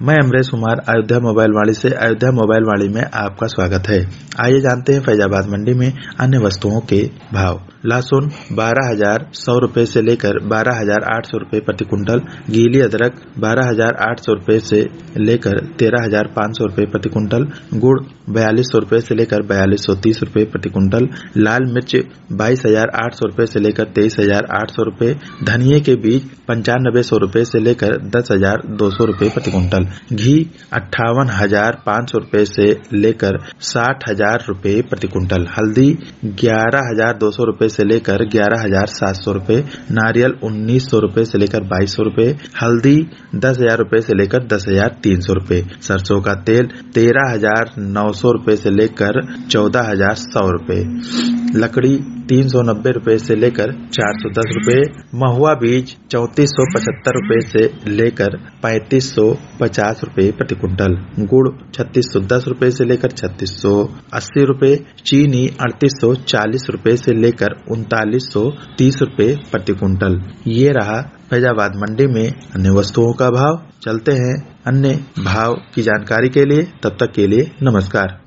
मैं अमरेश कुमार अयोध्या मोबाइल वाणी से अयोध्या मोबाइल वाणी में आपका स्वागत है। आइए जानते हैं फैजाबाद मंडी में अन्य वस्तुओं के भाव। लहसुन 12,100 रुपए से लेकर 12,800 रुपए प्रति कुंटल, गीली अदरक 12,800 रुपए से लेकर 13,500 रुपए प्रति कुंटल, गुड़ 4,200 रुपए से लेकर 4,230 रुपए प्रति कुंटल, लाल मिर्च 22,800 रुपए से लेकर 23,800 रुपए, धनिये के बीज 9500 रुपए से लेकर 10,200 रुपए प्रति कुंटल, घी 58,500 रुपए से लेकर 60,000 रुपए प्रति कुंटल, हल्दी 11,200 रुपए से लेकर 11,700 रुपए, नारियल 1,900 रुपए से लेकर 2,200 रुपए, हल्दी 10,000 रुपए से लेकर 10,300 रुपए, सरसों का तेल 13,900 रुपए से लेकर 14,100 रुपए, लकड़ी 390 रुपए से लेकर 410 रुपए, महुआ बीज 3475 रुपए से लेकर 3550 रुपए प्रति कुंटल, गुड़ 3610 रुपए से लेकर 3680 रुपए, चीनी 3840 रुपए से लेकर 3930 रुपए प्रति कुंटल। ये रहा फैजाबाद मंडी में अन्य वस्तुओं का भाव। चलते हैं अन्य भाव की जानकारी के लिए, तब तक के लिए नमस्कार।